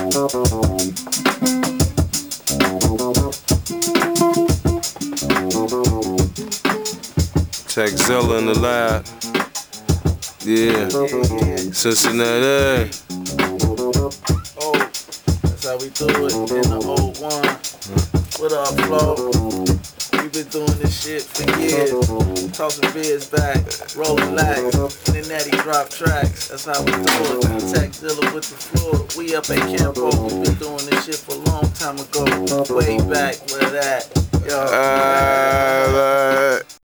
Techzilla in the lab. Yeah. Cincinnati. Oh, that's how we do it in the old one. What up, Flo? We been doing this shit for years. Tossing beers back, rolling lack, Nettie drop tracks. That's how we do it. Techzilla with the floor. We up at Campo. We been doing this shit for a long time ago. Way back, where that? Yo.